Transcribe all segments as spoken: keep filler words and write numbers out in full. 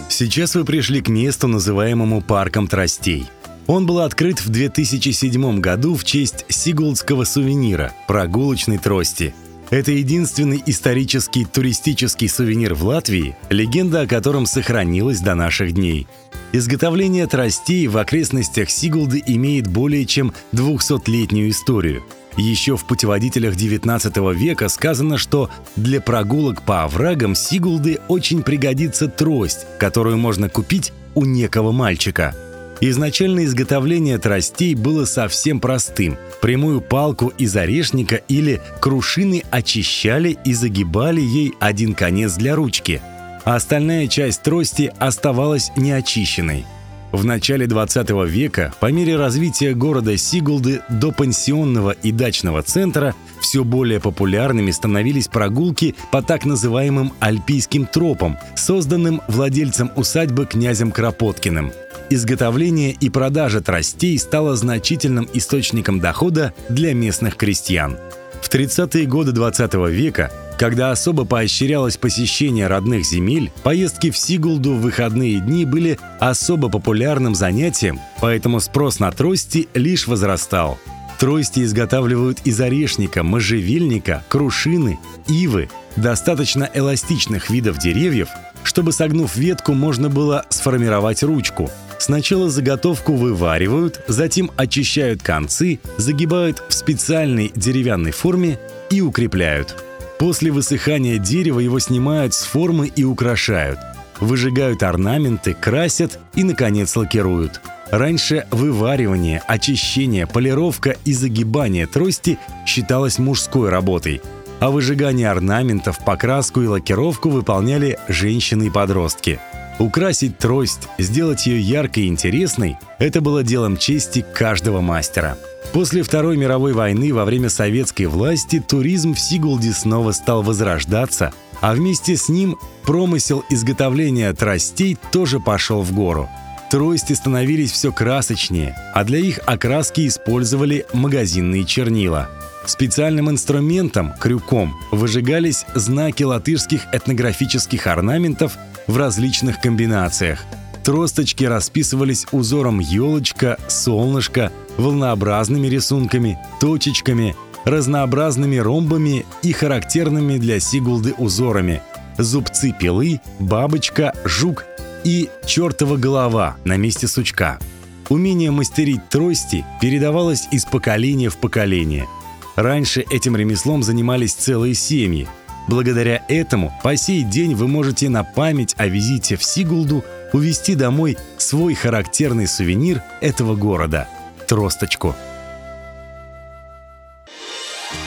Сейчас вы пришли к месту, называемому Парком Тростей. Он был открыт в две тысячи седьмом году в честь сигулдского сувенира – прогулочной трости. Это единственный исторический туристический сувенир в Латвии, легенда о котором сохранилась до наших дней. Изготовление тростей в окрестностях Сигулды имеет более чем двухсотлетнюю историю. Еще в путеводителях девятнадцатого века сказано, что для прогулок по оврагам Сигулды очень пригодится трость, которую можно купить у некого мальчика. Изначально изготовление тростей было совсем простым. Прямую палку из орешника или крушины очищали и загибали ей один конец для ручки, а остальная часть трости оставалась неочищенной. В начале двадцатого века, по мере развития города Сигулды до пансионного и дачного центра, все более популярными становились прогулки по так называемым альпийским тропам, созданным владельцем усадьбы князем Кропоткиным. Изготовление и продажа тростей стало значительным источником дохода для местных крестьян. В тридцатые годы двадцатого века, когда особо поощрялось посещение родных земель, поездки в Сигулду в выходные дни были особо популярным занятием, поэтому спрос на трости лишь возрастал. Трости изготавливают из орешника, можжевельника, крушины, ивы, достаточно эластичных видов деревьев, чтобы, согнув ветку, можно было сформировать ручку. Сначала заготовку вываривают, затем очищают концы, загибают в специальной деревянной форме и укрепляют. После высыхания дерева его снимают с формы и украшают. Выжигают орнаменты, красят и, наконец, лакируют. Раньше вываривание, очищение, полировка и загибание трости считалось мужской работой, а выжигание орнаментов, покраску и лакировку выполняли женщины и подростки. Украсить трость, сделать ее яркой и интересной – это было делом чести каждого мастера. После Второй мировой войны во время советской власти туризм в Сигулде снова стал возрождаться, а вместе с ним промысел изготовления тростей тоже пошел в гору. Трости становились все красочнее, а для их окраски использовали магазинные чернила. Специальным инструментом, крюком, выжигались знаки латышских этнографических орнаментов в различных комбинациях. Тросточки расписывались узором елочка, солнышко, волнообразными рисунками, точечками, разнообразными ромбами и характерными для Сигулды узорами: зубцы пилы, бабочка, жук и чертова голова на месте сучка. Умение мастерить трости передавалось из поколения в поколение. Раньше этим ремеслом занимались целые семьи. Благодаря этому по сей день вы можете на память о визите в Сигулду увезти домой свой характерный сувенир этого города – тросточку.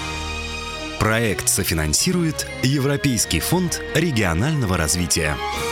Проект софинансирует Европейский фонд регионального развития.